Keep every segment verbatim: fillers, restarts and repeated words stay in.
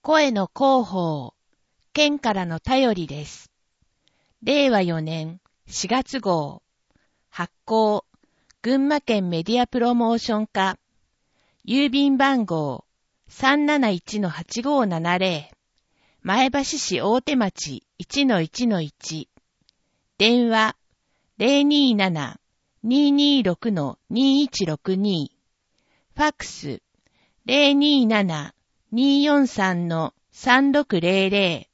声の広報、県からの便りです。れいわよねんしがつ号、発行、群馬県メディアプロモーション課、郵便番号 さんなないちのはちごーななぜろ、前橋市大手町 いちのいちのいち、電話 ゼロにーなな にーにーろく にーいちろくに、ファックス ゼロにーなな にーよんさん さんろくぜろぜろ。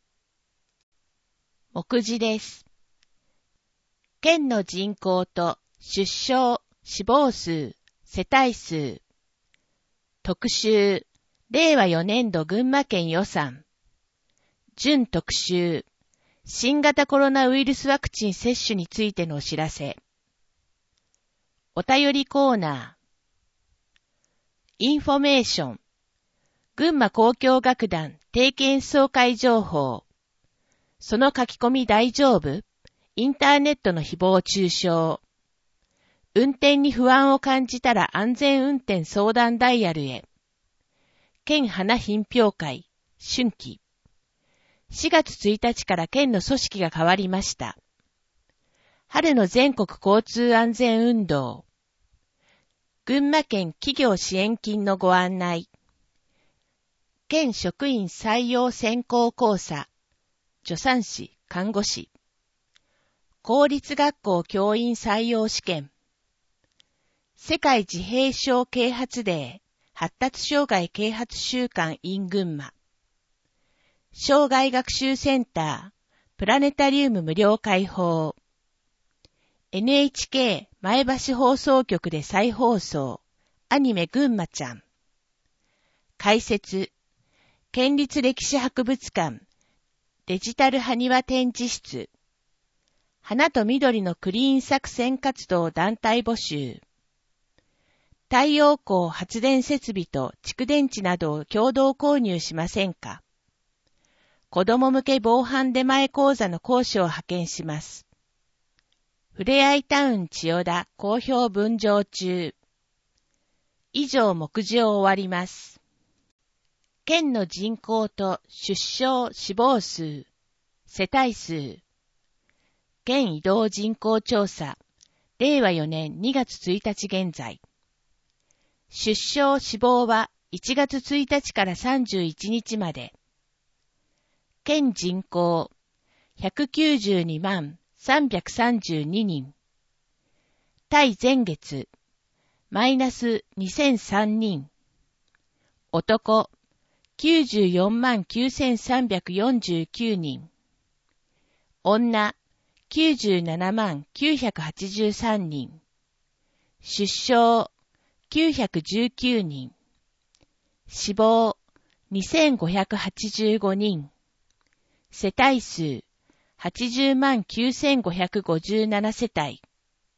目次です。県の人口と出生、死亡数、世帯数。特集、れいわよねんど群馬県予算。準特集、新型コロナウイルスワクチン接種についてのお知らせ。お便りコーナー。インフォメーション。群馬交響楽団定期演奏会情報。その書き込み大丈夫？インターネットの誹謗中傷。運転に不安を感じたら安全運転相談ダイヤルへ。県花品評会、春季。しがつついたちから県の組織が変わりました。春の全国交通安全運動。群馬県企業支援金のご案内。県職員採用選考講座。助産師、看護師。公立学校教員採用試験。世界自閉症啓発デー、発達障害啓発週間 in 群馬。障害学習センター、プラネタリウム無料開放。エヌエイチケー 前橋放送局で再放送、アニメ群馬ちゃん。解説、県立歴史博物館、デジタル埴輪展示室。花と緑のクリーン作戦活動団体募集。太陽光発電設備と蓄電池などを共同購入しませんか？子供向け防犯出前講座の講師を派遣します。ふれあいタウン千代田好評分譲中。以上目次を終わります。県の人口と出生死亡数、世帯数。県移動人口調査、れいわよねんにがつついたち現在。出生死亡はいちがつついたちからさんじゅういちにちまで。県人口ひゃくきゅうじゅうにまんさんびゃくさんじゅうににん。対前月、マイナスにせんさんにん。男、きゅうじゅうよんまんきゅうせんさんびゃくよんじゅうきゅうにん。女、きゅうじゅうななまんきゅうひゃくはちじゅうさんにん。出生、きゅうひゃくじゅうきゅうにん。死亡、にせんごひゃくはちじゅうごにん。世帯数、はちじゅうまんきゅうせんごひゃくごじゅうななせたい。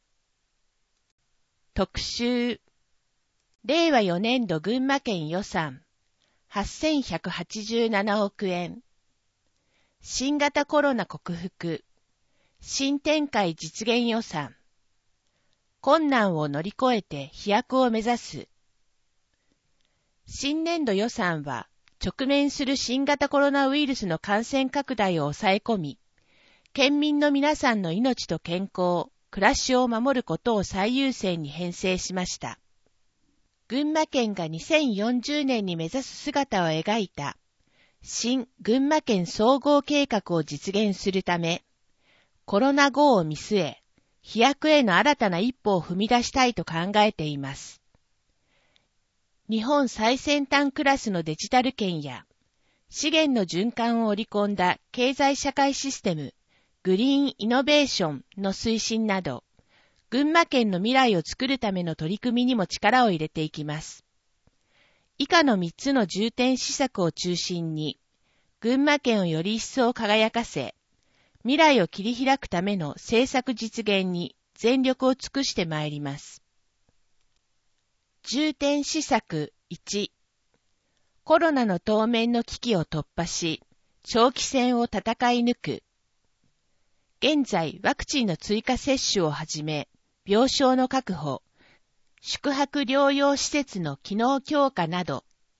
特集、れいわよねんど群馬県予算、はっせんひゃくはちじゅうななおくえん。新型コロナ克服、新展開実現予算。困難を乗り越えて飛躍を目指す。新年度予算は、直面する新型コロナウイルスの感染拡大を抑え込み、県民の皆さんの命と健康、暮らしを守ることを最優先に編成しました。群馬県がにせんよんじゅうねんに目指す姿を描いた、新群馬県総合計画を実現するため、コロナ後を見据え、飛躍への新たな一歩を踏み出したいと考えています。日本最先端クラスのデジタル圏や、資源の循環を織り込んだ経済社会システム、グリーンイノベーションの推進など、群馬県の未来を作るための取り組みにも力を入れていきます。以下のみっつの重点施策を中心に、群馬県をより一層輝かせ、未来を切り開くための政策実現に全力を尽くしてまいります。重点施策いち、コロナの当面の危機を突破し、長期戦を戦い抜く。現在、ワクチンの追加接種をはじめ、病床の確保、宿泊療養施設の機能強化など、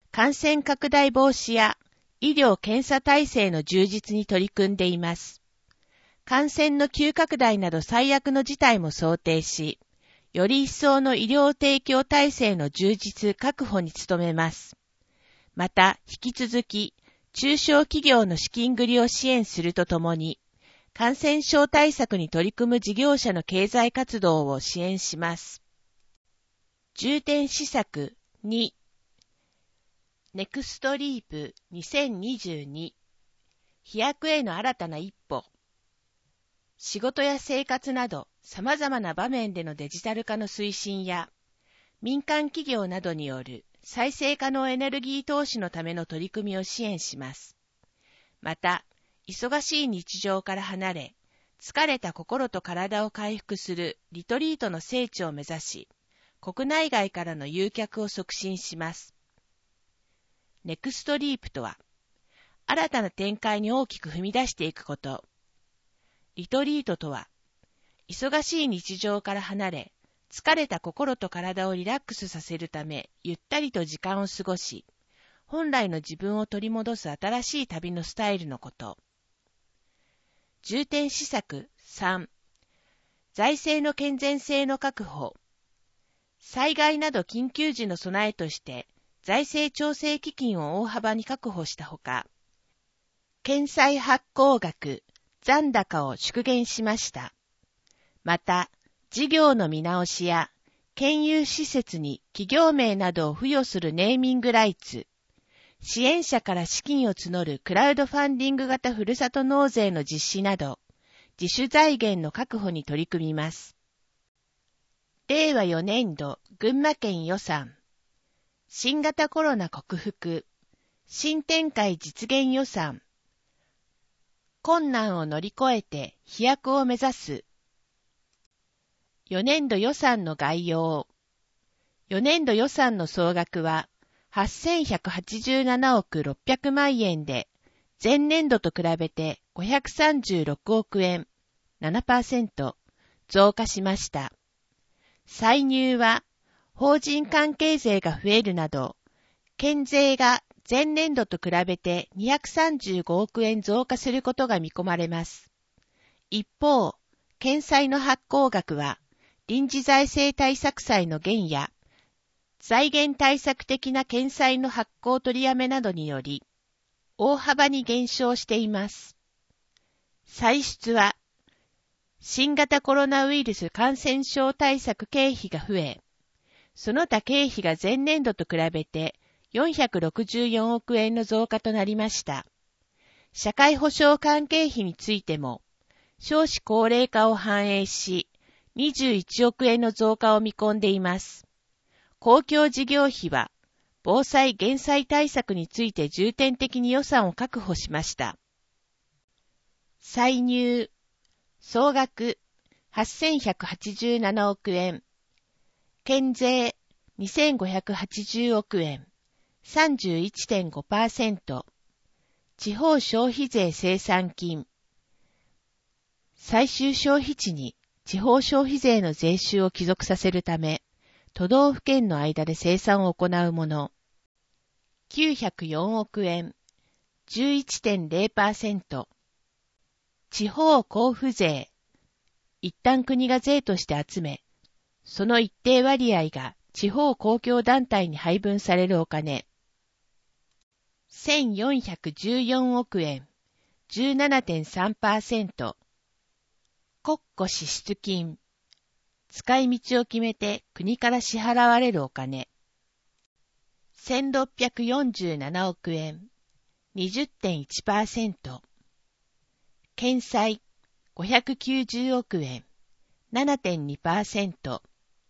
感染拡大防止や医療検査体制の充実に取り組んでいます。感染の急拡大など最悪の事態も想定し、より一層の医療提供体制の充実確保に努めます。また、引き続き、中小企業の資金繰りを支援するとともに、感染症対策に取り組む事業者の経済活動を支援します。重点施策に、ネクストリープにせんにじゅうに、飛躍への新たな一歩。仕事や生活など様々な場面でのデジタル化の推進や、民間企業などによる再生可能エネルギー投資のための取り組みを支援します。また、忙しい日常から離れ、疲れた心と体を回復するリトリートの聖地を目指し、国内外からの誘客を促進します。ネクストリープとは、新たな展開に大きく踏み出していくこと。リトリートとは、忙しい日常から離れ、疲れた心と体をリラックスさせるため、ゆったりと時間を過ごし、本来の自分を取り戻す新しい旅のスタイルのこと。重点施策さん、財政の健全性の確保。災害など緊急時の備えとして、財政調整基金を大幅に確保したほか、県債発行額、残高を縮減しました。また、事業の見直しや、県有施設に企業名などを付与するネーミングライツ、支援者から資金を募るクラウドファンディング型ふるさと納税の実施など、自主財源の確保に取り組みます。れいわよねんど群馬県予算、新型コロナ克服、新展開実現予算、困難を乗り越えて飛躍を目指す。よねんど予算の概要。よねんど予算の総額ははっせんひゃくはちじゅうななおくろっぴゃくまんえんで、前年度と比べてごひゃくさんじゅうろくおくえん、ななパーセント 増加しました。歳入は法人関係税が増えるなど、県税が前年度と比べてにひゃくさんじゅうごおくえん増加することが見込まれます。一方、県債の発行額は、臨時財政対策債の減や、財源対策的な県債の発行取りやめなどにより、大幅に減少しています。歳出は、新型コロナウイルス感染症対策経費が増え、その他経費が前年度と比べてよんひゃくろくじゅうよんおくえんの増加となりました。社会保障関係費についても、少子高齢化を反映し、にじゅういちおくえんの増加を見込んでいます。公共事業費は、防災減災対策について重点的に予算を確保しました。歳入、総額はっせんひゃくはちじゅうななおくえん、県税にせんごひゃくはちじゅうおくえん、さんじゅういってんごパーセント、地方消費税生産金、最終消費地に地方消費税の税収を帰属させるため、都道府県の間で生産を行うもの、きゅうひゃくよんおくえん、じゅういってんれいパーセント、地方交付税、一旦国が税として集め、その一定割合が地方公共団体に配分されるお金、せんよんひゃくじゅうよんおくえん、じゅうななてんさんパーセント、国庫支出金、使い道を決めて国から支払われるお金、せんろっぴゃくよんじゅうななおくえん、にじゅってんいちパーセント、県債ごひゃくきゅうじゅうおくえん、ななてんにパーセント、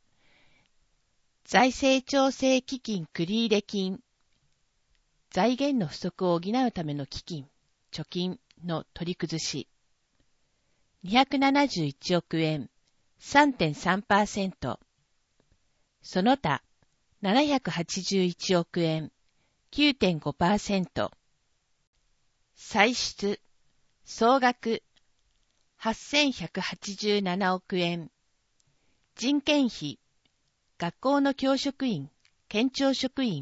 財政調整基金繰入金、財源の不足を補うための基金、貯金の取り崩し、にひゃくななじゅういちおくえん、さんてんさんパーセント、その他ななひゃくはちじゅういちおくえん、きゅうてんごパーセント、歳出、総額はっせんひゃくはちじゅうななおくえん、人件費、学校の教職員、県庁職員、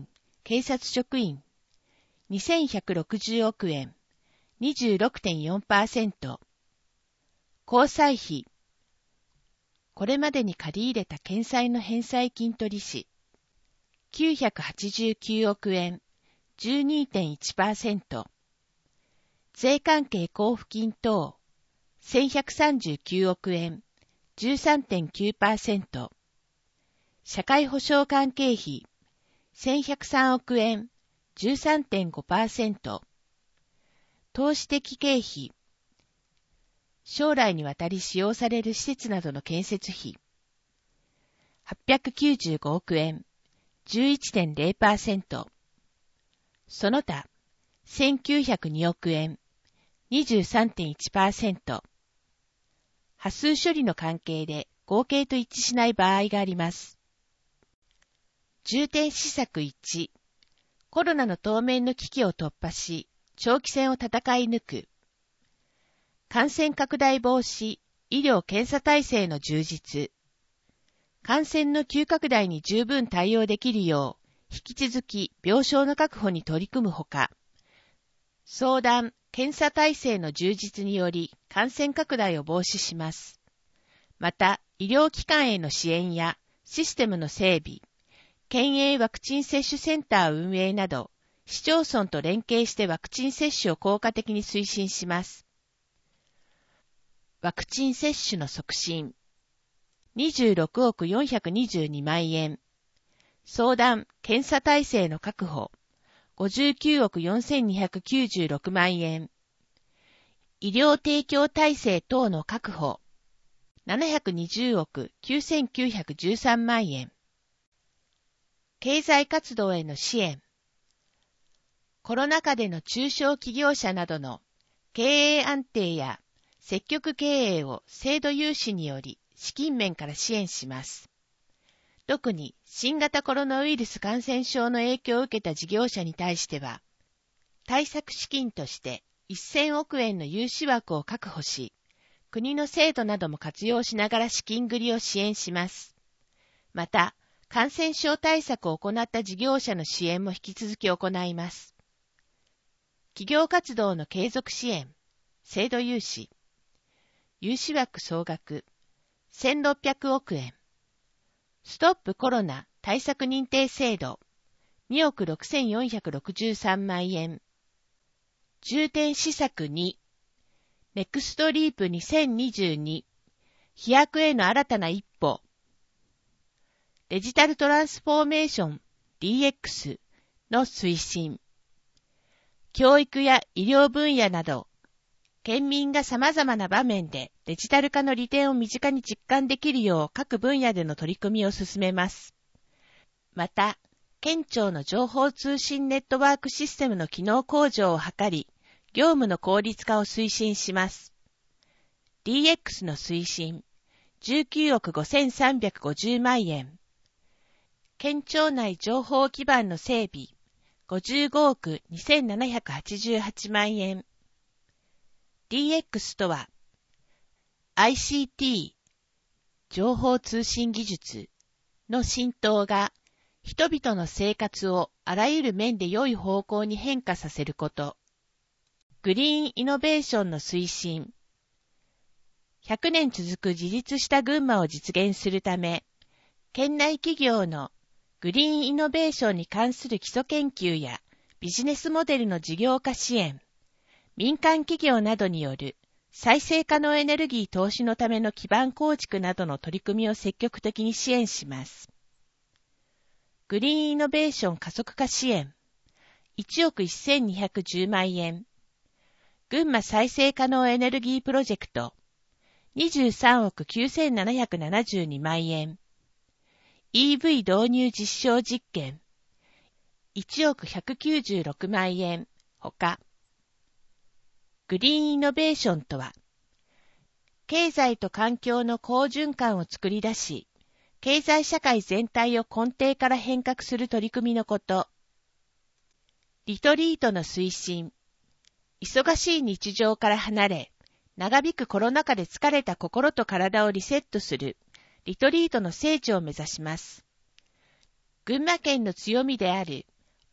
警察職員にせんひゃくろくじゅうおくえん にじゅうろくてんよんパーセント 交際費これまでに借り入れた県債の返済金取りしきゅうひゃくはちじゅうきゅうおくえん じゅうにてんいちパーセント 税関係交付金等せんひゃくさんじゅうきゅうおくえん じゅうさんてんきゅうパーセント 社会保障関係費せんひゃくさんおくえん じゅうさんてんごパーセント 投資的経費将来にわたり使用される施設などの建設費はっぴゃくきゅうじゅうごおくえん じゅういちてんゼロパーセント その他せんきゅうひゃくにおくえん にじゅうさんてんいちパーセント 波数処理の関係で合計と一致しない場合があります。重点施策いちコロナの当面の危機を突破し長期戦を戦い抜く感染拡大防止医療検査体制の充実感染の急拡大に十分対応できるよう引き続き病床の確保に取り組むほか相談検査体制の充実により感染拡大を防止します。また、医療機関への支援やシステムの整備、県営ワクチン接種センター運営など、市町村と連携してワクチン接種を効果的に推進します。ワクチン接種の促進、にじゅうろくおくよんひゃくにじゅうにまんえん、相談・検査体制の確保、ごじゅうきゅうおくよんせんにひゃくきゅうじゅうろくまんえん、医療提供体制等の確保、ななひゃくにじゅうおくきゅうせんきゅうひゃくじゅうさんまんえん、経済活動への支援、コロナ禍での中小企業者などの経営安定や積極経営を制度融資により資金面から支援します。特に新型コロナウイルス感染症の影響を受けた事業者に対しては、対策資金としてせんおくえんの融資枠を確保し、国の制度なども活用しながら資金繰りを支援します。また、感染症対策を行った事業者の支援も引き続き行います。企業活動の継続支援、制度融資、融資枠総額せんろっぴゃくおくえん、ストップコロナ対策認定制度におくろくせんよんひゃくろくじゅうさんまんえん、重点施策に、ネクストリープにせんにじゅうに、飛躍への新たな一歩、デジタルトランスフォーメーション ディーエックス の推進、教育や医療分野など、県民が様々な場面でデジタル化の利点を身近に実感できるよう各分野での取り組みを進めます。また、県庁の情報通信ネットワークシステムの機能向上を図り、業務の効率化を推進します。ディーエックス の推進、じゅうきゅうおくごせんさんびゃくごじゅうまんえん。県庁内情報基盤の整備、ごじゅうごおくにせんななひゃくはちじゅうはちまんえん。ディーエックス とは、アイシーティー、情報通信技術の浸透が、人々の生活をあらゆる面で良い方向に変化させること。グリーンイノベーションの推進。ひゃくねん続く自立した群馬を実現するため、県内企業のグリーンイノベーションに関する基礎研究やビジネスモデルの事業化支援、民間企業などによる再生可能エネルギー投資のための基盤構築などの取り組みを積極的に支援します。グリーンイノベーション加速化支援、いちおくせんにひゃくじゅうまんえん。群馬再生可能エネルギープロジェクト、にじゅうさんおくきゅうせんななひゃくななじゅうにまんえん。イーブイ 導入実証実験、いちおくひゃくきゅうじゅうろくまんえん。ほか。グリーンイノベーションとは、経済と環境の好循環を作り出し、経済社会全体を根底から変革する取り組みのこと。リトリートの推進、忙しい日常から離れ、長引くコロナ禍で疲れた心と体をリセットする、リトリートの聖地を目指します。群馬県の強みである、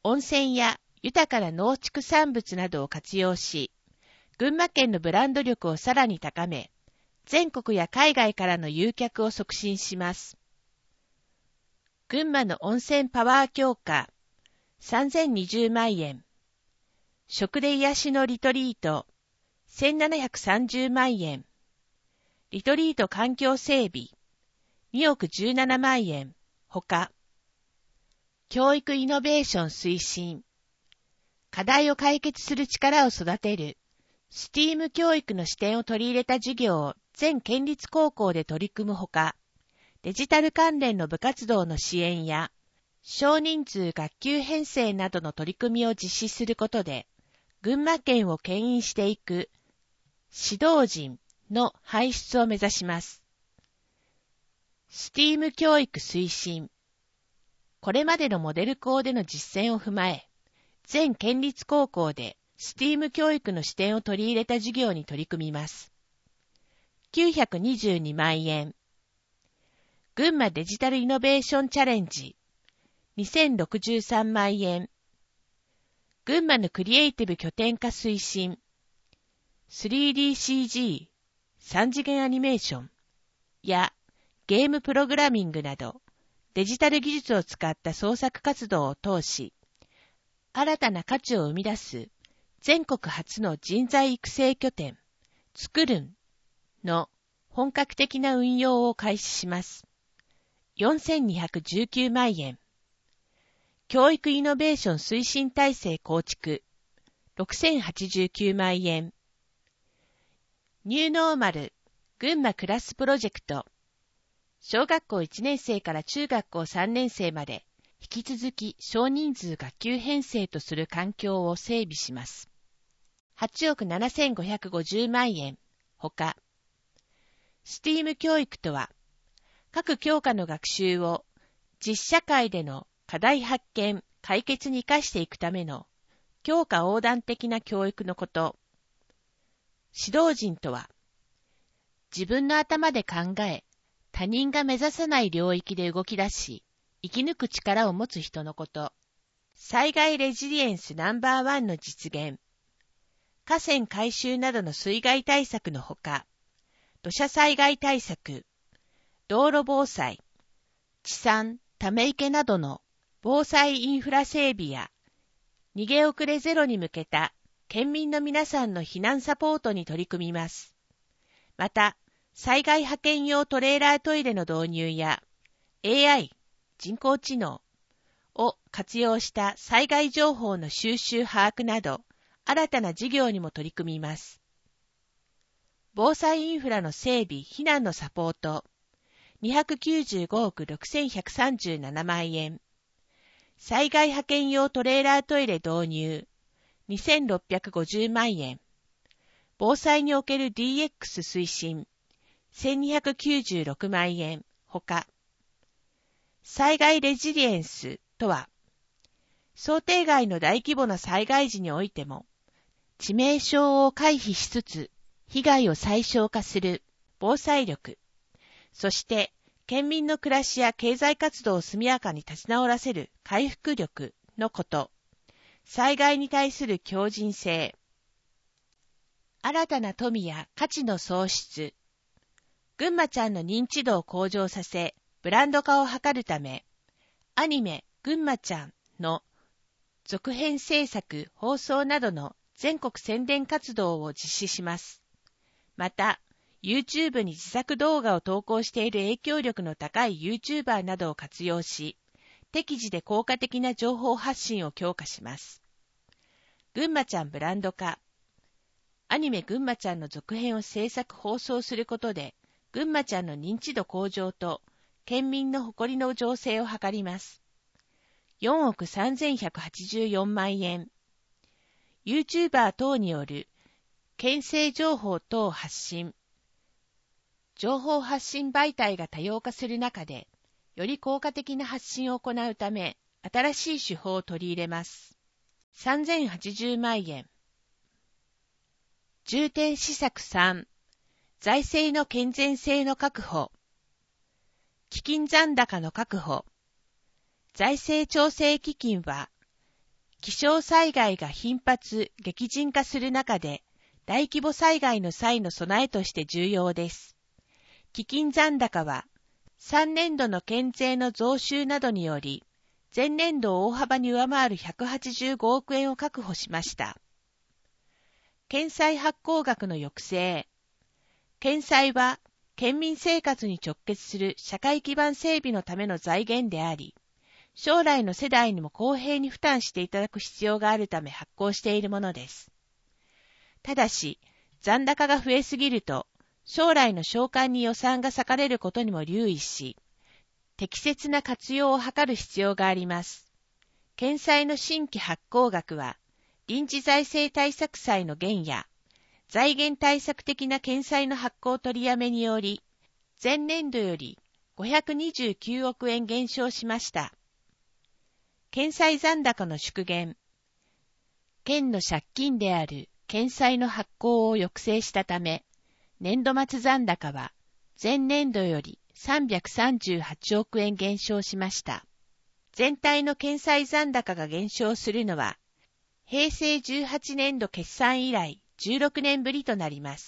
温泉や豊かな農畜産物などを活用し、群馬県のブランド力をさらに高め、全国や海外からの誘客を促進します。群馬の温泉パワー強化、さんぜんにじゅうまんえん。食で癒しのリトリート、せんななひゃくさんじゅうまんえん。リトリート環境整備、におくじゅうななまんえん。ほか、教育イノベーション推進、課題を解決する力を育てる、スティーム 教育の視点を取り入れた授業を全県立高校で取り組むほか、デジタル関連の部活動の支援や、少人数学級編成などの取り組みを実施することで、群馬県を牽引していく指導人の輩出を目指します。スティーム 教育推進。これまでのモデル校での実践を踏まえ、全県立高校でスティーム 教育の視点を取り入れた授業に取り組みます。きゅうひゃくにじゅうにまんえん。群馬デジタルイノベーションチャレンジ、にせんろくじゅうさんまんえん。群馬のクリエイティブ拠点化推進、スリーディーシージー、さん次元アニメーションやゲームプログラミングなど、デジタル技術を使った創作活動を通し、新たな価値を生み出す全国初の人材育成拠点、つくるんの本格的な運用を開始します。よんせんにひゃくじゅうきゅうまんえん。教育イノベーション推進体制構築、ろくせんはちじゅうきゅうまんえん。ニューノーマル、群馬クラスプロジェクト。小学校いちねんせいから中学校さんねんせいまで、引き続き少人数学級編成とする環境を整備します。はちおくななせんごひゃくごじゅうまんえん。ほか、スティーム 教育とは、各教科の学習を実社会での課題発見、解決に生かしていくための教科横断的な教育のこと。指導人とは、自分の頭で考え、他人が目指さない領域で動き出し、生き抜く力を持つ人のこと。災害レジリエンスナンバーワンの実現。河川改修などの水害対策のほか、土砂災害対策、道路防災、治山、ため池などの防災インフラ整備や、逃げ遅れゼロに向けた県民の皆さんの避難サポートに取り組みます。また、災害派遣用トレーラートイレの導入や エーアイ、人工知能を活用した災害情報の収集把握など新たな事業にも取り組みます。防災インフラの整備・避難のサポートにひゃくきゅうじゅうごおくろくせんひゃくさんじゅうななまんえん。災害派遣用トレーラートイレ導入にせんろっぴゃくごじゅうまんえん。防災における ディーエックス 推進せんにひゃくきゅうじゅうろくまんえん。ほか、災害レジリエンスとは、想定外の大規模な災害時においても、致命傷を回避しつつ、被害を最小化する防災力、そして県民の暮らしや経済活動を速やかに立ち直らせる回復力のこと、災害に対する強靭性、新たな富や価値の創出、ぐんまちゃんの認知度を向上させ、ブランド化を図るため、アニメぐんまちゃんの続編制作、放送などの全国宣伝活動を実施します。また、YouTube に自作動画を投稿している影響力の高い YouTuber などを活用し、適時で効果的な情報発信を強化します。ぐんまちゃんブランド化。アニメぐんまちゃんの続編を制作放送することで、ぐんまちゃんの認知度向上と県民の誇りの醸成を図ります。よんおくさんぜんひゃくはちじゅうよんまんえん。YouTuber 等による県政情報等発信。情報発信媒体が多様化する中で、より効果的な発信を行うため、新しい手法を取り入れます。さんぜんはちじゅうまんえん。重点施策さん。財政の健全性の確保。基金残高の確保。財政調整基金は、 気象災害が頻発、激甚化する中で、大規模災害の際の備えとして重要です。基金残高は、さんねんどの県税の増収などにより、前年度を大幅に上回るひゃくはちじゅうごおくえんを確保しました。県債発行額の抑制。県債は、県民生活に直結する社会基盤整備のための財源であり、将来の世代にも公平に負担していただく必要があるため発行しているものです。ただし、残高が増えすぎると、将来の償還に予算が割かれることにも留意し、適切な活用を図る必要があります。県債の新規発行額は、臨時財政対策債の減や、財源対策的な県債の発行取りやめにより、前年度よりごひゃくにじゅうきゅうおくえん減少しました。県債残高の縮減。県の借金である県債の発行を抑制したため、年度末残高は前年度よりさんびゃくさんじゅうはちおくえん減少しました。全体の県債残高が減少するのは、へいせいじゅうはちねんど決算以来じゅうろくねんぶりとなります。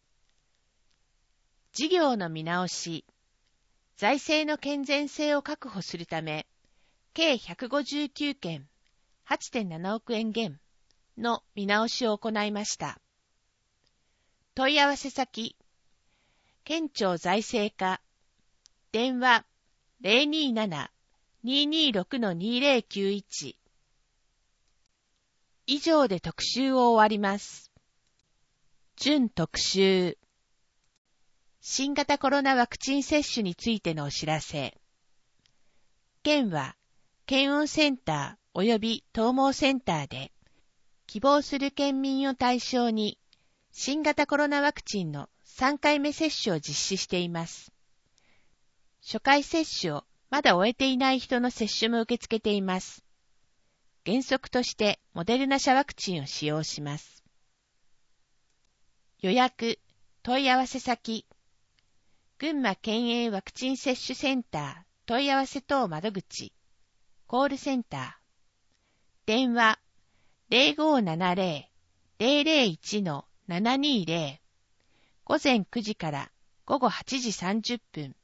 事業の見直し。財政の健全性を確保するため、計ひゃくごじゅうきゅうけん、はちてんななおくえん減の見直しを行いました。問い合わせ先、県庁財政課、電話 ゼロにーなな にーにーろく にーぜろきゅういち。以上で特集を終わります。準特集。新型コロナワクチン接種についてのお知らせ。県は、検温センター及び統合センターで、希望する県民を対象に、新型コロナワクチンのさんかいめ接種を実施しています。初回接種をまだ終えていない人の接種も受け付けています。原則としてモデルナ社ワクチンを使用します。予約、問い合わせ先、群馬県営ワクチン接種センター問い合わせ等窓口、コールセンター、電話 ゼロごーななゼロ ゼロゼロいち ななにーゼロ、午前くじから午後はちじさんじゅっぷん。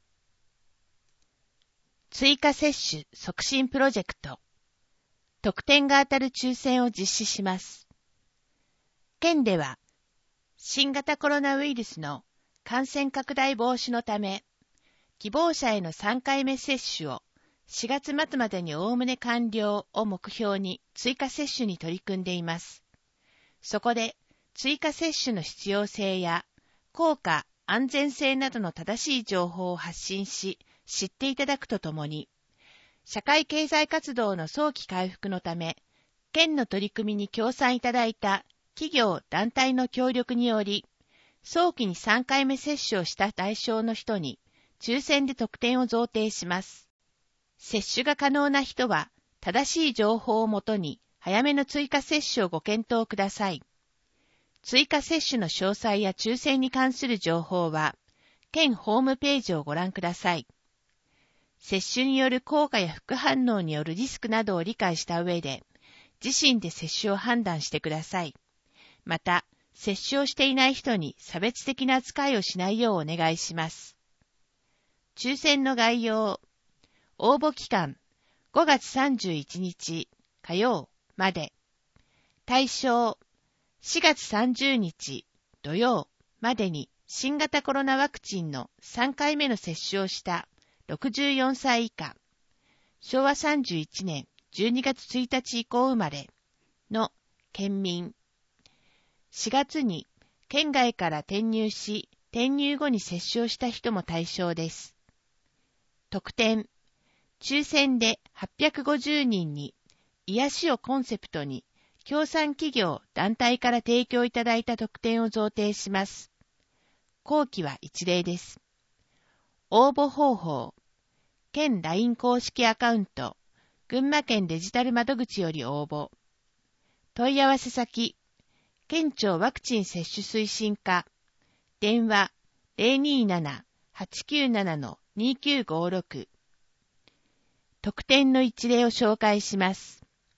追加接種促進プロジェクト。特典が当たる抽選を実施します。県では、新型コロナウイルスの感染拡大防止のため、希望者へのさんかいめ接種をしがつまつまでにおおむね完了を目標に追加接種に取り組んでいます。そこで、追加接種の必要性や効果、安全性などの正しい情報を発信し、知っていただくとともに、社会経済活動の早期回復のため、県の取り組みに協賛いただいた企業・団体の協力により、早期にさんかいめ接種をした対象の人に、抽選で特典を贈呈します。接種が可能な人は、正しい情報をもとに、早めの追加接種をご検討ください。追加接種の詳細や抽選に関する情報は、県ホームページをご覧ください。接種による効果や副反応によるリスクなどを理解した上で、自身で接種を判断してください。また、接種をしていない人に差別的な扱いをしないようお願いします。抽選の概要。応募期間、ごがつさんじゅういちにち火曜まで。対象、しがつさんじゅうにち土曜までに新型コロナワクチンのさんかいめの接種をしたろくじゅうよんさい以下、しょうわさんじゅういちねんじゅうにがつついたち以降生まれの県民。しがつに県外から転入し、転入後に接種をした人も対象です。特典。抽選ではっぴゃくごじゅうにんに、癒しをコンセプトに、協賛企業・団体から提供いただいた特典を贈呈します。後期は一例です。応募方法。県 ライン 公式アカウント、群馬県デジタル窓口より応募。問い合わせ先。県庁ワクチン接種推進課。電話 ゼロにーなな はちきゅうなな にきゅうごろく。特典の一例を紹介します。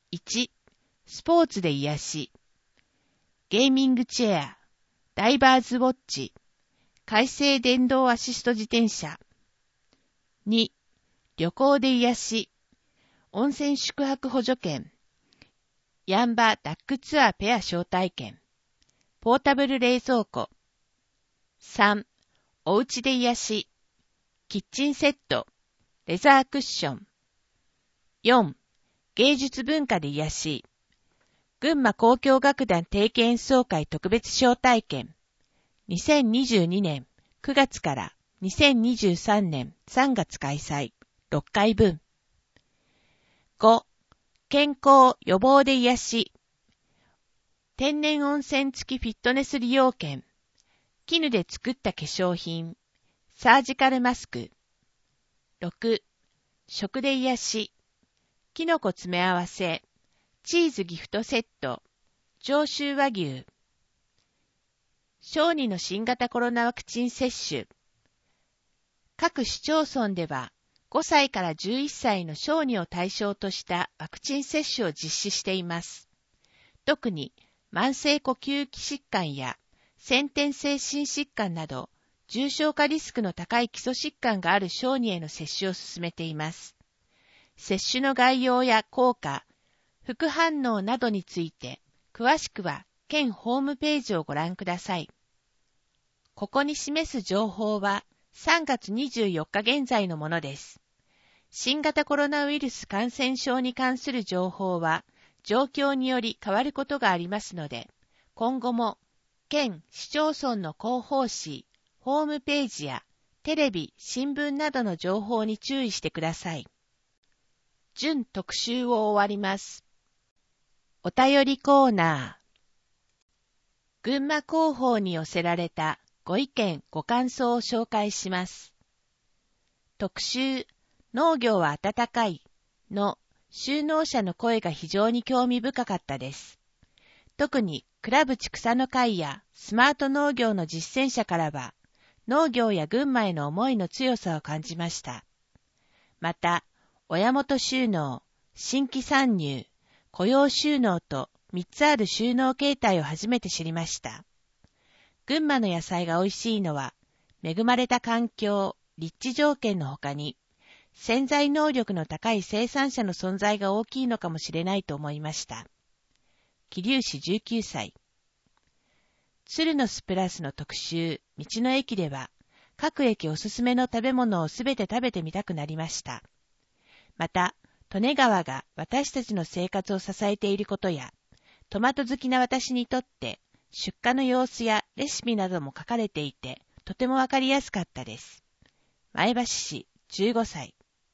いち、スポーツで癒し。ゲーミングチェア、ダイバーズウォッチ、快晴電動アシスト自転車。に、旅行で癒し。温泉宿泊補助券。ヤンバダックツアーペア招待券。ポータブル冷蔵庫。さん、おうちで癒し。キッチンセット。レザークッション。よん、芸術文化で癒し。群馬交響楽団定期演奏会特別招待券。にせんにじゅうにねんくがつからにせんにじゅうさんねんさんがつ開催。ろっかいぶん。ご、健康予防で癒し。天然温泉付きフィットネス利用券。絹で作った化粧品。サージカルマスク。ろく、食で癒し。きのこ詰め合わせ。チーズギフトセット。上州和牛。小児の新型コロナワクチン接種。各市町村ではごさいからじゅういっさいの小児を対象としたワクチン接種を実施しています。特に慢性呼吸器疾患や先天性心疾患など重症化リスクの高い基礎疾患がある小児への接種を進めています。接種の概要や効果、副反応などについて詳しくは県ホームページをご覧ください。ここに示す情報はさんがつにじゅうよっか現在のものです。新型コロナウイルス感染症に関する情報は状況により変わることがありますので、今後も県市町村の広報誌、ホームページやテレビ、新聞などの情報に注意してください。準特集を終わります。お便りコーナー。群馬広報に寄せられたご意見、ご感想を紹介します。特集、農業は温かいの就農者の声が非常に興味深かったです。特にクラブ畜産の会やスマート農業の実践者からは、農業や群馬への思いの強さを感じました。また、親元収納、新規参入、雇用収納とみっつある収納形態を初めて知りました。群馬の野菜が美味しいのは、恵まれた環境、立地条件の他に、潜在能力の高い生産者の存在が大きいのかもしれないと思いました。桐生市じゅうきゅうさい。鶴の巣プラスの特集、道の駅では、各駅おすすめの食べ物をすべて食べてみたくなりました。また、利根川が私たちの生活を支えていることや、トマト好きな私にとって、出荷の様子やレシピなども書かれていて、とてもわかりやすかったです。前橋市じゅうごさい。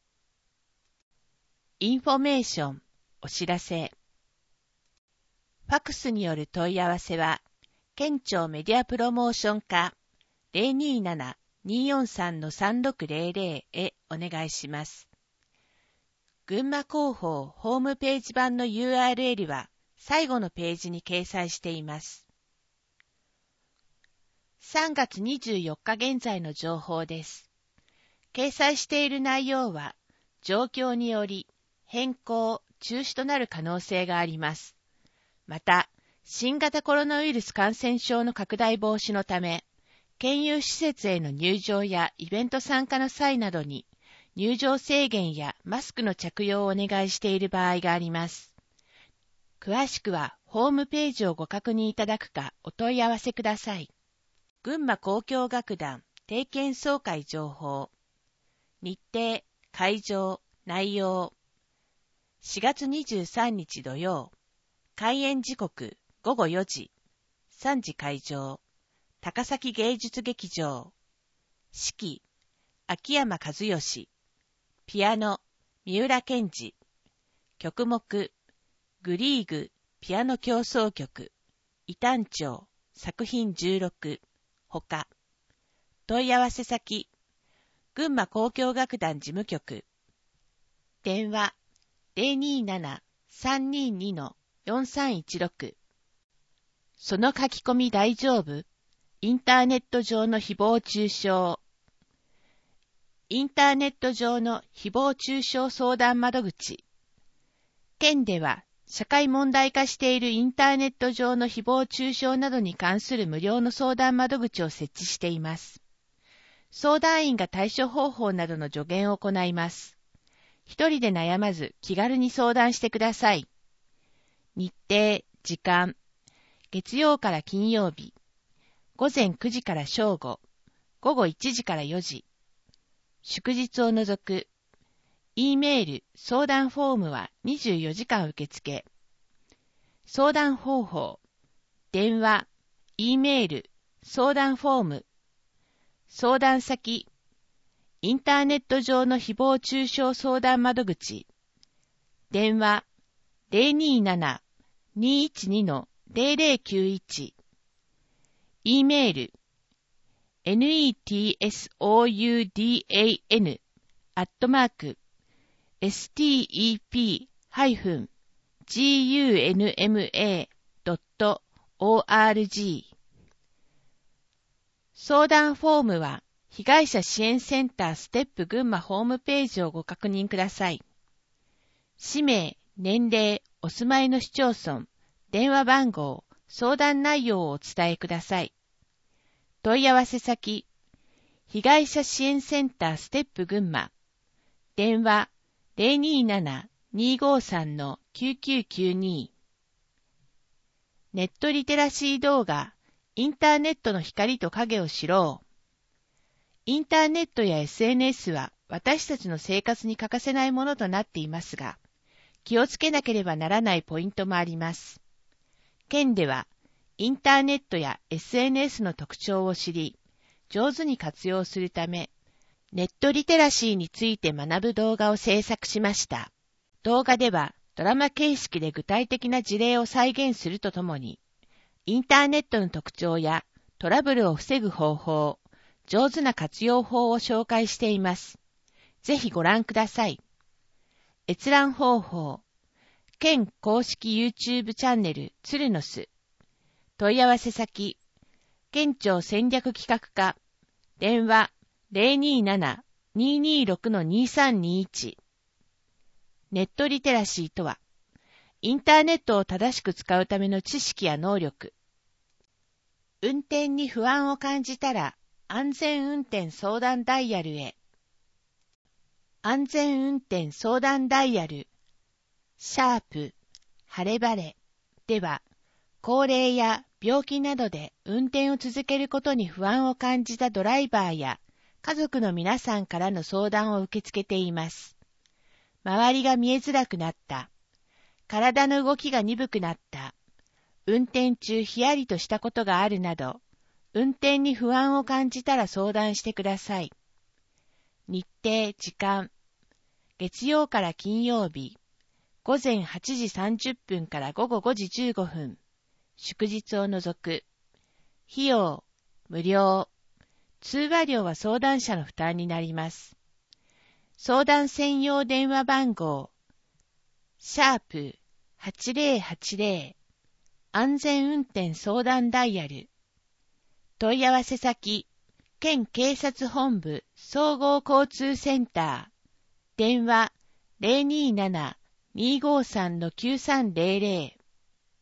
インフォメーション、お知らせ。ファクスによる問い合わせは、県庁メディアプロモーション課 ゼロにーなな にーよんさん さんろくゼロゼロ へお願いします。群馬広報ホームページ版の ユーアールエル は最後のページに掲載しています。さんがつにじゅうよっか現在の情報です。掲載している内容は、状況により変更、中止となる可能性があります。また、新型コロナウイルス感染症の拡大防止のため、県有施設への入場やイベント参加の際などに、入場制限やマスクの着用をお願いしている場合があります。詳しくは、ホームページをご確認いただくかお問い合わせください。群馬交響楽団定期演奏会情報。日程、会場、内容。しがつにじゅうさんにち土曜。開演時刻ごごよじ。さんじ会場。高崎芸術劇場。指揮、秋山和義。ピアノ、三浦健二。曲目、グリーグピアノ協奏曲。異端調、作品じゅうろく。ほか。問い合わせ先、群馬交響楽団事務局。電話、ゼロにーなな さんにーに よんさんいちろく。その書き込み大丈夫？インターネット上の誹謗中傷。インターネット上の誹謗中傷相談窓口。県では社会問題化しているインターネット上の誹謗中傷などに関する無料の相談窓口を設置しています。相談員が対処方法などの助言を行います。一人で悩まず気軽に相談してください。日程、時間、月曜から金曜日、午前くじから正午、午後いちじからよじ、祝日を除く、E メール、相談フォームはにじゅうよじかん受付。相談方法、電話、E メール、相談フォーム、相談先、インターネット上の誹謗中傷相談窓口、電話 ゼロにーなな にーいちに ゼロゼロきゅういち、E メール、netsudan アットマーク ステップ ジーユーエヌエムエー ドット オーアールジー 相談フォームは被害者支援センターステップ群馬ホームページをご確認ください。氏名、年齢、お住まいの市町村、電話番号、相談内容をお伝えください。問い合わせ先、被害者支援センターステップ群馬、電話 ゼロにーなな にーごーさん きゅうきゅうきゅうに。ネットリテラシー動画、インターネットの光と影を知ろう。インターネットや エスエヌエス は私たちの生活に欠かせないものとなっていますが、気をつけなければならないポイントもあります。県では、インターネットや エスエヌエス の特徴を知り、上手に活用するため、ネットリテラシーについて学ぶ動画を制作しました。動画ではドラマ形式で具体的な事例を再現するとともに、インターネットの特徴やトラブルを防ぐ方法、上手な活用法を紹介しています。ぜひご覧ください。閲覧方法、県公式 YouTube チャンネルツルノス、問い合わせ先、県庁戦略企画課、電話 ゼロにーなな にーにーろく にーさんにーいち。ネットリテラシーとは、インターネットを正しく使うための知識や能力。運転に不安を感じたら、安全運転相談ダイヤルへ。安全運転相談ダイヤル、シャープ、晴れ晴れでは、高齢や病気などで運転を続けることに不安を感じたドライバーや家族の皆さんからの相談を受け付けています。周りが見えづらくなった。体の動きが鈍くなった。運転中ヒヤリとしたことがあるなど、運転に不安を感じたら相談してください。日程、時間。月曜から金曜日、午前はちじさんじゅっぷんから午後ごじじゅうごふん。祝日を除く。費用、無料。通話料は相談者の負担になります。相談専用電話番号、シャープはちぜろはちぜろ、安全運転相談ダイヤル。問い合わせ先、県警察本部総合交通センター、電話 ゼロにーなな にーごーさん きゅうさんゼロゼロ。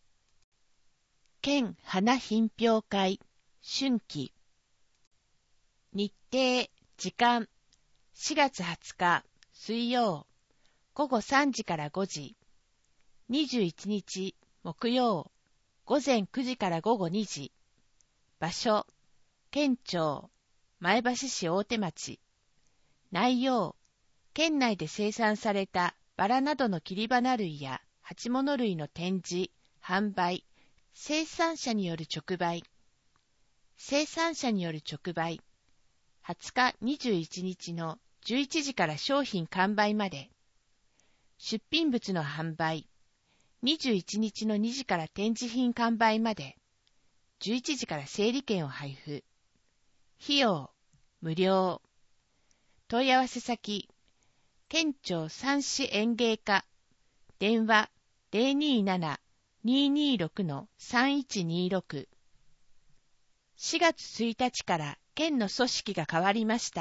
県花品評会、春季。日程、時間、しがつはつか、水曜、午後さんじからごじ。にじゅういちにち、木曜、午前くじから午後にじ。場所、県庁、前橋市大手町。内容、県内で生産されたバラなどの切り花類や鉢物類の展示、販売、生産者による直売。生産者による直売。はつか、にじゅういちにちのじゅういちじから商品完売まで。出品物の販売。にじゅういちにちのにじから展示品完売まで。じゅういちじから整理券を配布。費用、無料。問い合わせ先、県庁三市園芸課。電話ゼロにーなな にーにーろく さんいちにーろく。しがつついたちから県の組織が変わりました。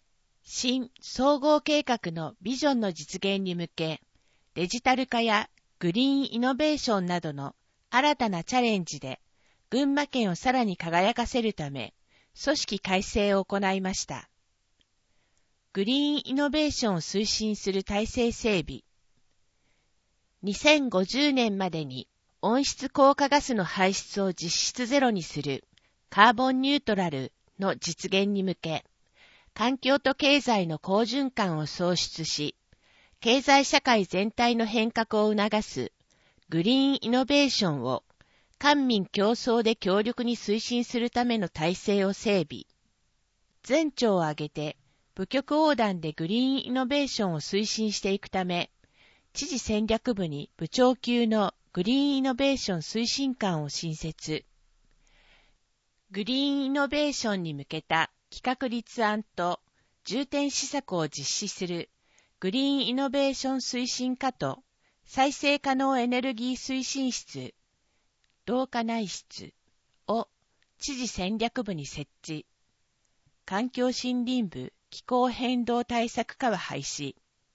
新総合計画のビジョンの実現に向け、デジタル化やグリーンイノベーションなどの新たなチャレンジで群馬県をさらに輝かせるため、組織改正を行いました。グリーンイノベーションを推進する体制整備。にせんごじゅうねんまでに温室効果ガスの排出を実質ゼロにするカーボンニュートラルの実現に向け、環境と経済の好循環を創出し、経済社会全体の変革を促すグリーンイノベーションを官民競争で強力に推進するための体制を整備。全庁を挙げて部局横断でグリーンイノベーションを推進していくため、知事戦略部に部長級のグリーンイノベーション推進官を新設。グリーンイノベーションに向けた企画立案と重点施策を実施するグリーンイノベーション推進課と再生可能エネルギー推進室、同課内室を知事戦略部に設置。環境森林部気候変動対策課は廃止。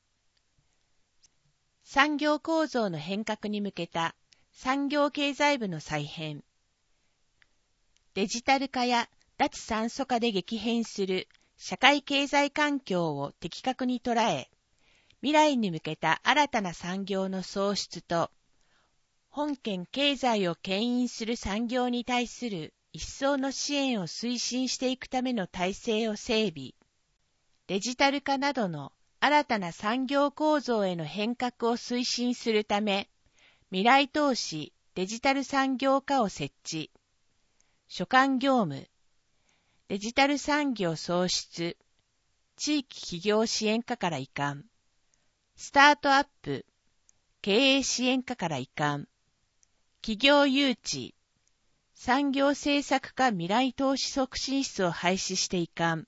産業構造の変革に向けた産業経済部の再編。デジタル化や脱炭素化で激変する社会経済環境を的確に捉え、未来に向けた新たな産業の創出と、本県経済を牽引する産業に対する一層の支援を推進していくための体制を整備。デジタル化などの新たな産業構造への変革を推進するため、未来投資デジタル産業課を設置。所管業務、デジタル産業創出、地域企業支援課から移管。スタートアップ、経営支援課から移管。企業誘致、産業政策課未来投資促進室を廃止して移管。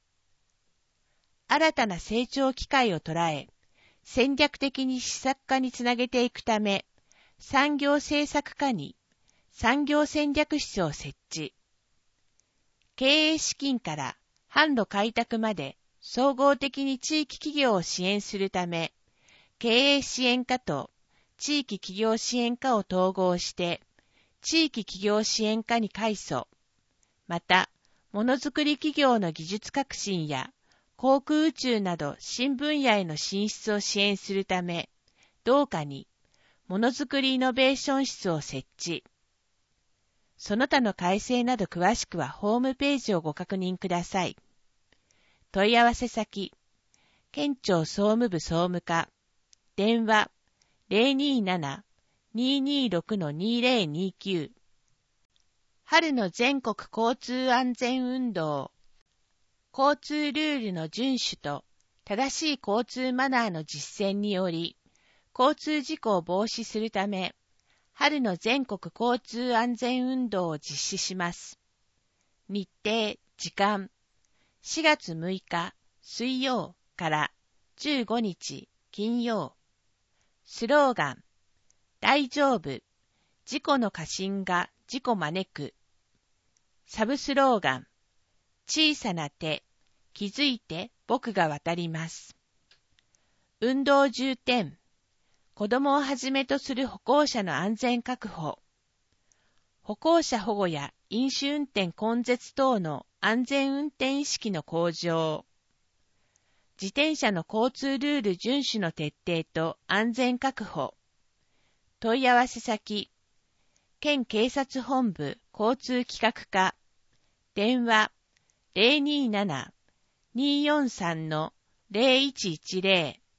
新たな成長機会を捉え、戦略的に施策化につなげていくため、産業政策課に産業戦略室を設置。経営資金から販路開拓まで総合的に地域企業を支援するため、経営支援課と地域企業支援課を統合して、地域企業支援課に改組。また、ものづくり企業の技術革新や航空宇宙など新分野への進出を支援するため、同課にものづくりイノベーション室を設置。その他の改正など詳しくはホームページをご確認ください。問い合わせ先、県庁総務部総務課、電話 ゼロにーなな にーにーろく にーぜろにーきゅう。春の全国交通安全運動。交通ルールの遵守と正しい交通マナーの実践により、交通事故を防止するため、春の全国交通安全運動を実施します。日程、時間、しがつむいか水曜からじゅうごにち金曜。スローガン、大丈夫、事故の過信が事故招く。サブスローガン、小さな手、気づいて僕が渡ります。運動重点、子供をはじめとする歩行者の安全確保。歩行者保護や飲酒運転根絶等の安全運転意識の向上。自転車の交通ルール遵守の徹底と安全確保。問い合わせ先、県警察本部交通企画課、電話 ゼロにーなな にーよんさん ゼロいちいちゼロ。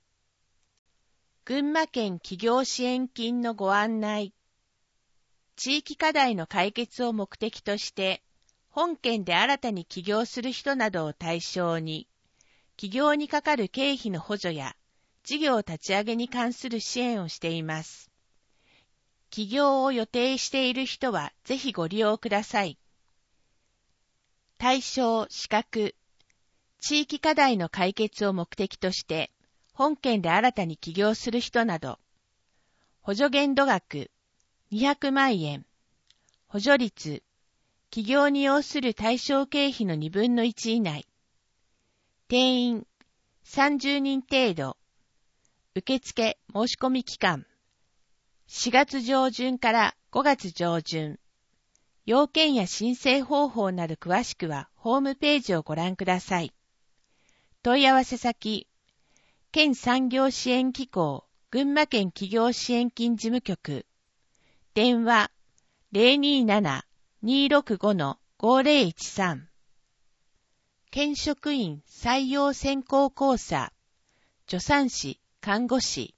群馬県企業支援金のご案内。地域課題の解決を目的として、本県で新たに起業する人などを対象に、起業にかかる経費の補助や事業立ち上げに関する支援をしています。起業を予定している人はぜひご利用ください。対象・資格、地域課題の解決を目的として、本県で新たに起業する人など、補助限度額にひゃくまんえん、補助率、起業に要する対象経費のにぶんのいち以内、定員さんじゅうにん程度、受付申し込み期間しがつ上旬からごがつ上旬。要件や申請方法など詳しくはホームページをご覧ください。問い合わせ先、県産業支援機構群馬県企業支援金事務局。電話 ゼロにーなな にーろくご ごゼロいちさん。県職員採用選考講座。助産師、看護師。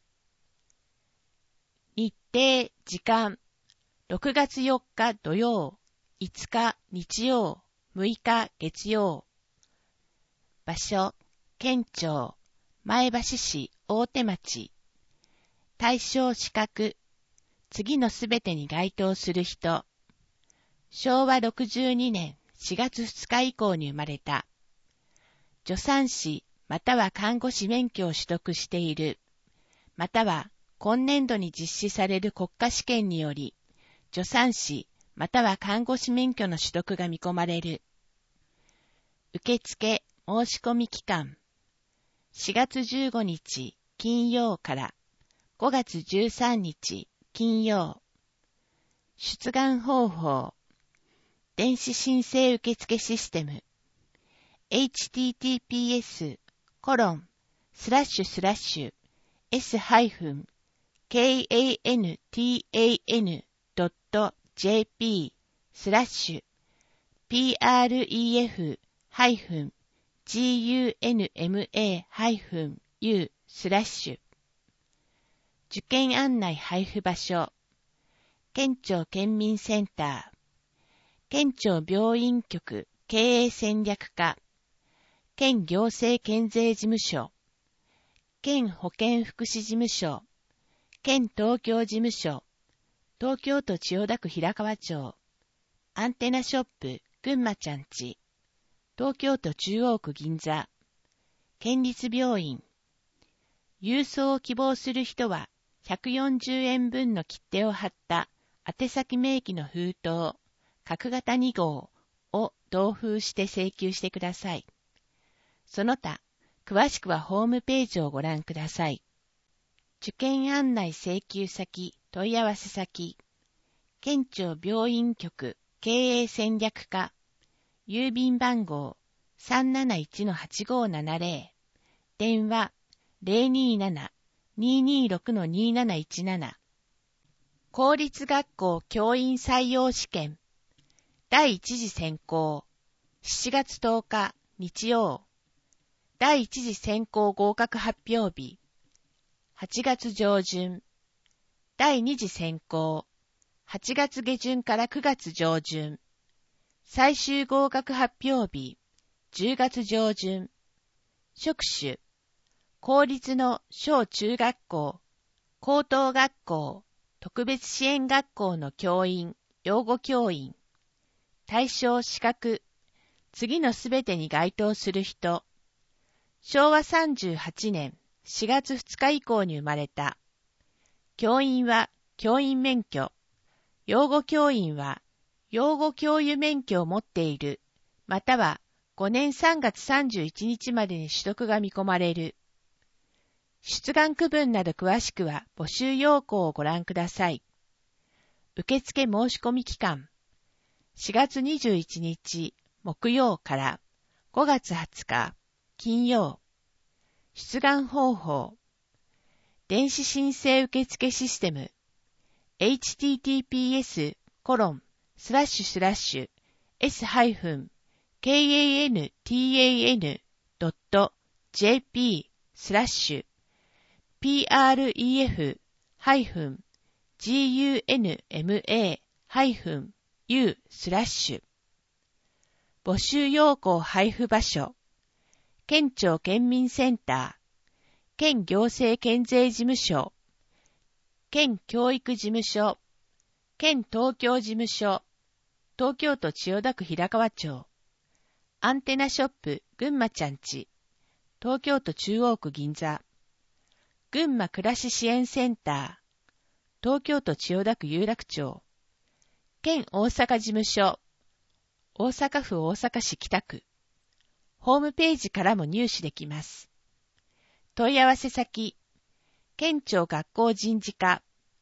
日程、時間。ろくがつよっか土曜、いつか日曜、むいか月曜。場所、県庁、前橋市大手町。対象資格、次のすべてに該当する人。しょうわろくじゅうにねんしがつふつか以降に生まれた。助産師または看護師免許を取得している。または今年度に実施される国家試験により、助産師または看護師免許の取得が見込まれる。受付申し込み期間。しがつじゅうごにち金曜からごがつじゅうさんにち金曜。出願方法。電子申請受付システム。エイチティーティーピーエス コロンスラッシュスラッシュ エス ハイフン ケーエーエヌティーエーエヌ ドット ジェーピー スラッシュ ピーアールイーエフ ハイフン ジーユーエヌエムエー ハイフン ユー スラッシュ。受験案内配布場所。県庁県民センター。県庁病院局経営戦略課。県行政県税事務所。県保健福祉事務所。県東京事務所。東京都千代田区平川町。アンテナショップ群馬ちゃんち。東京都中央区銀座。県立病院。郵送を希望する人はひゃくよんじゅうえんぶんの切手を貼った宛先明記の封筒、角型にごうを同封して請求してください。その他、詳しくはホームページをご覧ください。受験案内請求先、問い合わせ先、県庁病院局経営戦略課、郵便番号 さんなないちのはちごーななぜろ、電話 ゼロにーなな にーにーろく にーなないちなな。公立学校教員採用試験第一次選考しちがつとおか日曜。第一次選考合格発表日はちがつ上旬。第二次選考はちがつ下旬からくがつ上旬。最終合格発表日じゅうがつ上旬。職種公立の小中学校、高等学校、特別支援学校の教員、養護教員。対象資格、次のすべてに該当する人。しょうわさんじゅうはちねんしがつふつか以降に生まれた。教員は教員免許。養護教員は養護教諭免許を持っている、またはごねんさんがつさんじゅういちにちまでに取得が見込まれる。出願区分など詳しくは募集要項をご覧ください。受付申し込み期間。しがつにじゅういちにち木曜からごがつはつか金曜。出願方法。電子申請受付システム。エイチティーティーピーエス コロンスラッシュスラッシュ エス ハイフン ケーエーエヌティーエーエヌ ドット ジェーピー スラッシュ ピーアールイーエフ ハイフン ジーユーエヌエムエー ハイフン ユー スラッシュ。募集要項配布場所。県庁県民センター。県行政県税事務所。県教育事務所。県東京事務所。東京都千代田区平川町。アンテナショップ群馬ちゃんち。東京都中央区銀座。群馬暮らし支援センター。東京都千代田区有楽町。県大阪事務所。大阪府大阪市北区。ホームページからも入手できます。問い合わせ先。県庁学校人事課。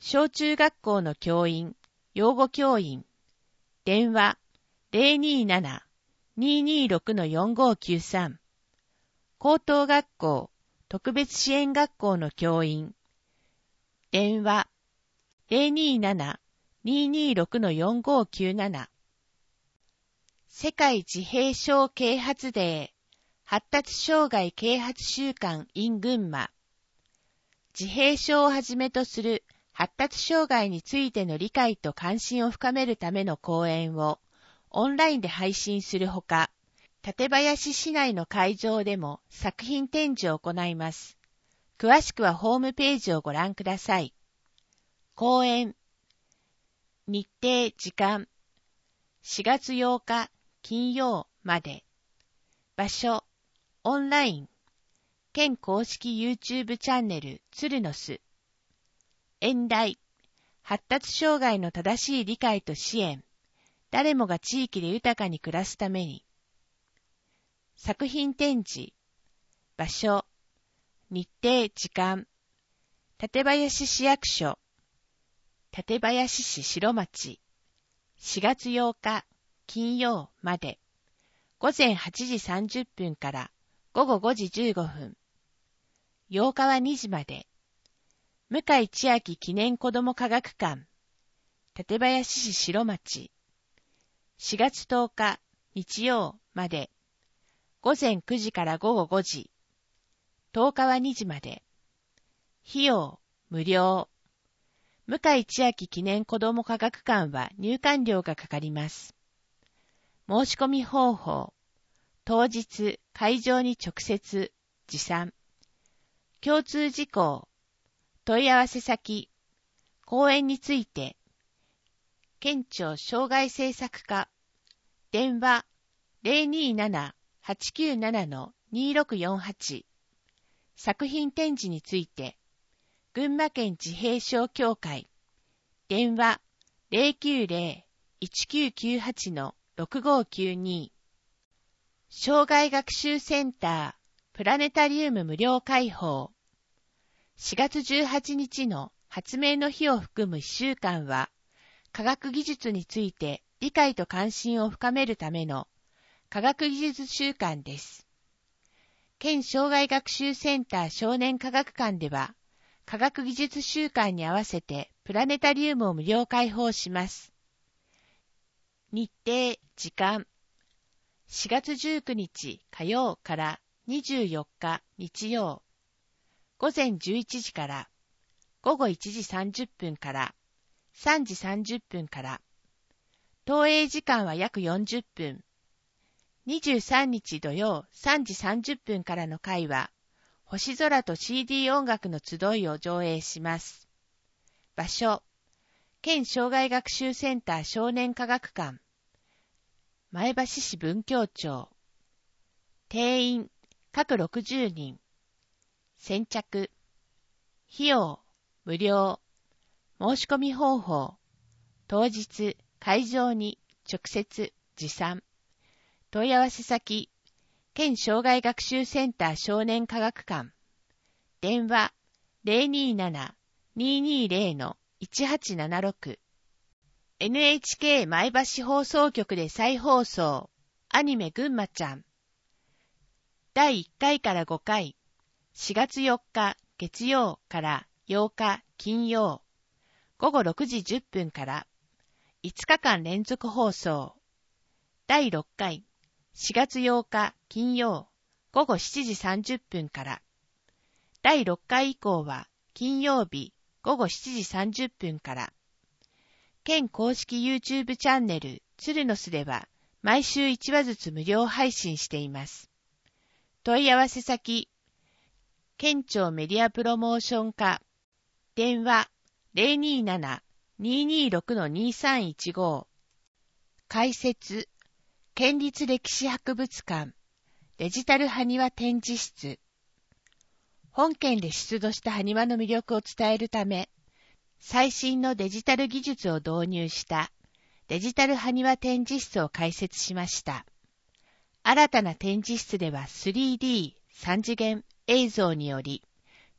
小中学校の教員、養護教員、電話 ゼロにーなな にーにーろく よんごーきゅうさん、高等学校、特別支援学校の教員、電話 ゼロにーなな にーにーろく よんごーきゅうなな、世界自閉症啓発デー、発達障害啓発週間 in 群馬。自閉症をはじめとする発達障害についての理解と関心を深めるための講演をオンラインで配信するほか、館林市内の会場でも作品展示を行います。詳しくはホームページをご覧ください。講演、日程、時間、しがつようか金曜まで。場所、オンライン、県公式 YouTube チャンネルツルノス。演題、発達障害の正しい理解と支援、誰もが地域で豊かに暮らすために。作品展示、場所、日程、時間、館林市役所、館林市城町、しがつようか金曜まで、ごぜんはちじさんじゅっぷんからごごごじじゅうごふん、ようかはにじまで、向井千秋記念子ども科学館、館林市城町、しがつとおか日曜まで、ごぜんくじからごごごじ、とおかはにじまで、費用無料、向井千秋記念子ども科学館は入館料がかかります。申し込み方法、当日会場に直接持参、共通事項、問い合わせ先、講演について、県庁障害政策課、電話 ゼロにーなな はちきゅうなな にーろくよんはち、作品展示について、群馬県自閉症協会、電話 ゼロきゅうゼロ いちきゅうきゅうはち ろくごきゅうに、障害学習センタープラネタリウム無料開放。しがつじゅうはちにちの発明の日を含むいっしゅうかんは、科学技術について理解と関心を深めるための科学技術週間です。県障害学習センター少年科学館では、科学技術週間に合わせてプラネタリウムを無料開放します。日程、時間、しがつじゅうくにち火曜からにじゅうよっか日曜、ごぜんじゅういちじからごごいちじさんじゅっぷんからさんじさんじゅっぷんから、投影時間は約よんじゅっぷん、にじゅうさんにち土曜さんじさんじゅっぷんからの回は、星空と シーディー 音楽の集いを上映します。場所、県障害学習センター少年科学館、前橋市文教庁、定員、各ろくじゅうにん、先着、費用、無料、申し込み方法、当日、会場に直接、持参、問い合わせ先、県障害学習センター少年科学館、電話 ゼロにーなな にーにーゼロ いちはちななろく、エヌエイチケー 前橋放送局で再放送、アニメぐんまちゃん。だいいっかいからごかい、しがつよっか月曜からようか金曜、ごごろくじじゅっぷんからいつかかん連続放送。だいろっかい、しがつようか金曜、ごごしちじさんじゅっぷんから。だいろっかい以降は金曜日ごごしちじさんじゅっぷんから。県公式 YouTube チャンネルツルノスでは毎週いちわずつ無料配信しています。問い合わせ先、県庁メディアプロモーション課、電話 ゼロにーなな にーにーろく にーさんいちご、開設、県立歴史博物館、デジタル埴輪展示室。本県で出土した埴輪の魅力を伝えるため、最新のデジタル技術を導入したデジタル埴輪展示室を開設しました。新たな展示室では スリーディー さん次元映像により、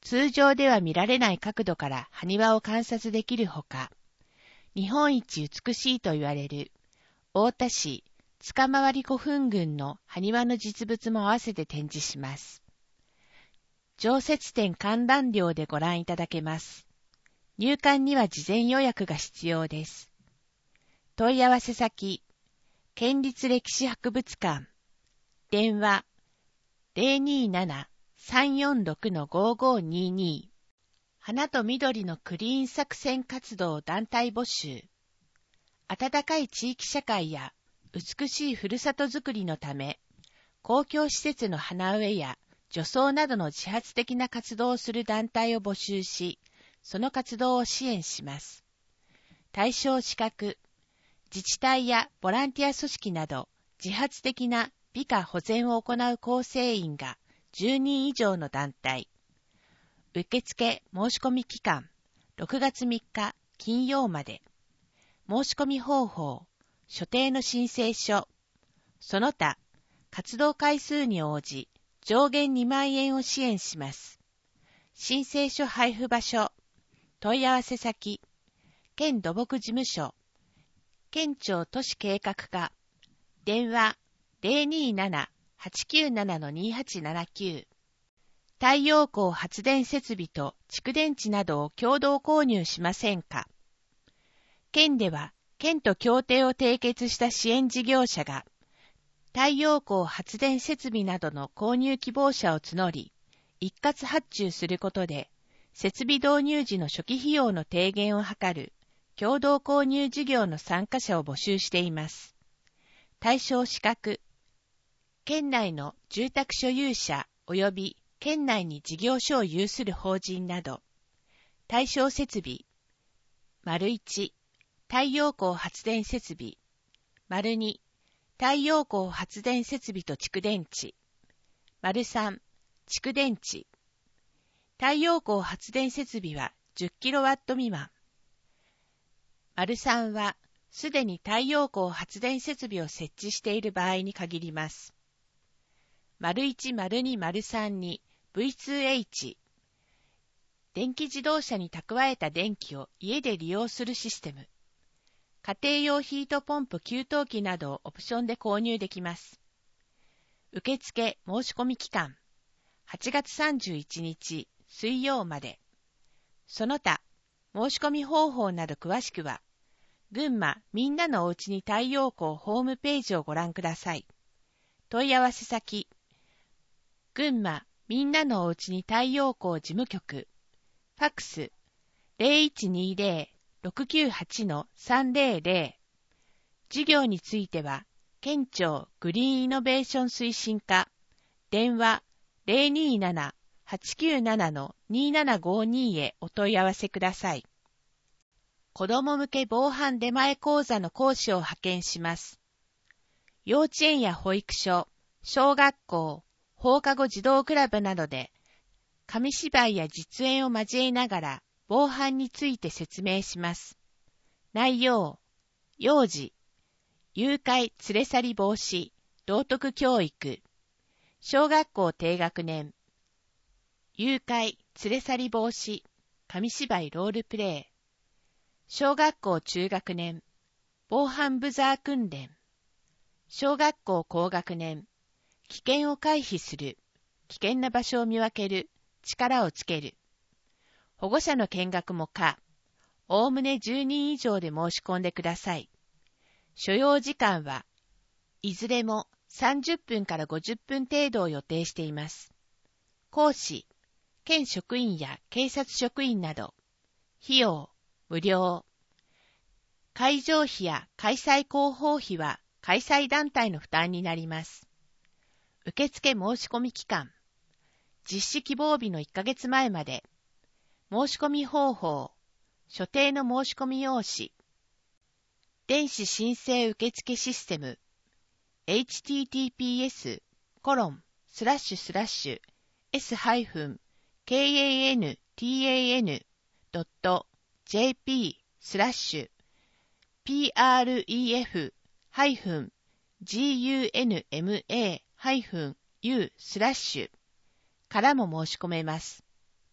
通常では見られない角度から埴輪を観察できるほか、日本一美しいと言われる太田市塚回古墳群の埴輪の実物も合わせて展示します。常設展観覧料でご覧いただけます。入館には事前予約が必要です。問い合わせ先、県立歴史博物館、電話 ゼロにーなな さんよんろく ごごにーにー 花と緑のクリーン作戦活動団体募集。温かい地域社会や美しいふるさとづくりのため、公共施設の花植えや除草などの自発的な活動をする団体を募集し、その活動を支援します。対象資格、自治体やボランティア組織など自発的な美化保全を行う構成員がじゅうにん以上の団体。受付申し込み期間ろくがつみっか金曜まで。申し込み方法、所定の申請書、その他活動回数に応じ上限にまんえんを支援します。申請書配布場所、問い合わせ先、県土木事務所、県庁都市計画課、電話 ゼロにーなな はちきゅうなな にーはちななきゅう。太陽光発電設備と蓄電池などを共同購入しませんか。県では、県と協定を締結した支援事業者が、太陽光発電設備などの購入希望者を募り、一括発注することで、設備導入時の初期費用の低減を図る、共同購入事業の参加者を募集しています。対象資格、県内の住宅所有者及び県内に事業所を有する法人など、対象設備、丸いち、太陽光発電設備、丸に、太陽光発電設備と蓄電池、丸さん、蓄電池。太陽光発電設備は じゅっキロワット 未満。丸さんは、すでに太陽光発電設備を設置している場合に限ります。丸いち、丸に、丸さんに ブイツーエイチ。電気自動車に蓄えた電気を家で利用するシステム。家庭用ヒートポンプ給湯器などをオプションで購入できます。受付申し込み期間、はちがつさんじゅういちにち水曜まで。その他、申し込み方法など詳しくは、群馬みんなのおうちに太陽光ホームページをご覧ください。問い合わせ先、群馬みんなのおうちに太陽光事務局、ファックス ゼロいちにゼロ ろくきゅうはち さんゼロゼロ。事業については、県庁グリーンイノベーション推進課、電話 ゼロにーなな はちきゅうなな にーななごに へお問い合わせください。子ども向け防犯出前講座の講師を派遣します。幼稚園や保育所、小学校、放課後児童クラブなどで、紙芝居や実演を交えながら防犯について説明します。内容、幼児、誘拐連れ去り防止、道徳教育、小学校低学年、誘拐連れ去り防止、紙芝居ロールプレイ、小学校中学年、防犯ブザー訓練、小学校高学年、危険を回避する、危険な場所を見分ける、力をつける。保護者の見学も可。おおむねじゅうにん以上で申し込んでください。所要時間はいずれもさんじゅっぷんからごじゅっぷん程度を予定しています。講師、県職員や警察職員など。費用、無料。会場費や開催広報費は開催団体の負担になります。受付申し込み期間。実施希望日のいっかげつまえまで。申し込み方法。所定の申し込み用紙。電子申請受付システム。エイチティーティーピーエス コロンスラッシュスラッシュ エス ハイフン ケーエーエヌティーエーエヌ ドット ジェーピー スラッシュ ピーアールイーエフ ハイフン ジーユーエヌエムエー ハイフン ユー スラッシュからも申し込めます。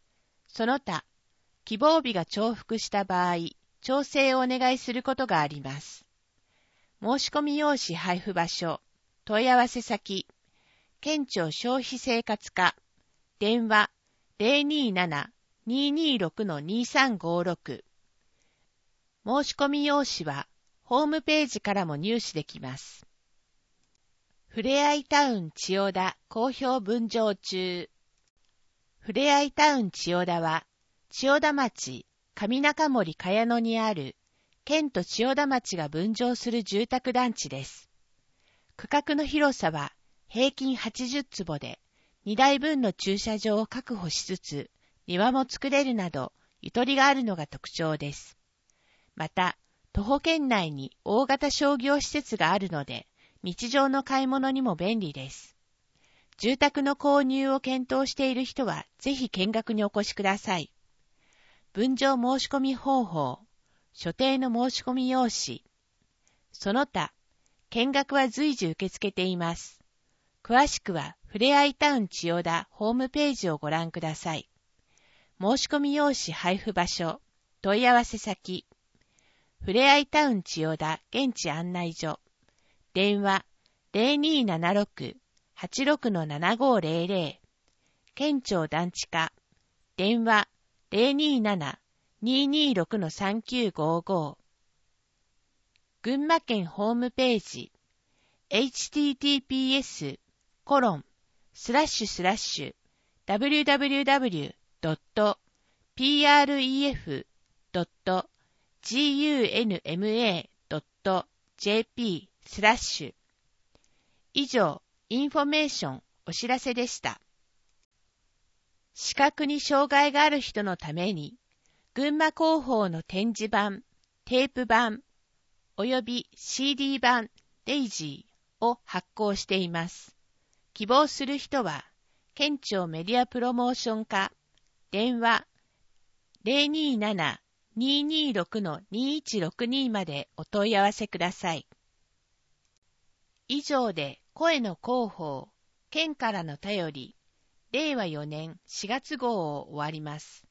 その他、希望日が重複した場合、調整をお願いすることがあります。申し込み用紙配布場所、問い合わせ先、県庁消費生活課、電話 ゼロにーなな にーにーろく にーさんごろく。申し込み用紙はホームページからも入手できます。ふれあいタウン千代田好評分譲中。ふれあいタウン千代田は、千代田町上中森茅野にある県と千代田町が分譲する住宅団地です。区画の広さは平均はちじゅっつぼで、にだいぶんの駐車場を確保しつつ、庭も作れるなど、ゆとりがあるのが特徴です。また、徒歩圏内に大型商業施設があるので、日常の買い物にも便利です。住宅の購入を検討している人は、ぜひ見学にお越しください。分譲申し込み方法、所定の申し込み用紙、その他、見学は随時受け付けています。詳しくは、ふれあいタウン千代田ホームページをご覧ください。申し込み用紙配布場所、問い合わせ先、ふれあいタウン千代田現地案内所、電話 ゼロにーななろく はちろく ななごゼロゼロ、県庁団地課、電話 ゼロにーなな にーにーろく さんきゅうごご。群馬県ホームページ、エイチティーティーピーエス コロンスラッシュスラッシュ ダブリューダブリューダブリュー ドット ピーアールイーエフ ドット グンマ ドット ジェーピー スラッシュ。以上、インフォメーションお知らせでした。視覚に障害がある人のために、群馬広報の展示版、テープ版、および シーディー 版デイジーを発行しています。希望する人は、県庁メディアプロモーション課、電話 ゼロにーなな にーにーろく にーいちろくに までお問い合わせください。以上で声の広報、県からの便り、れいわよねんしがつ号を終わります。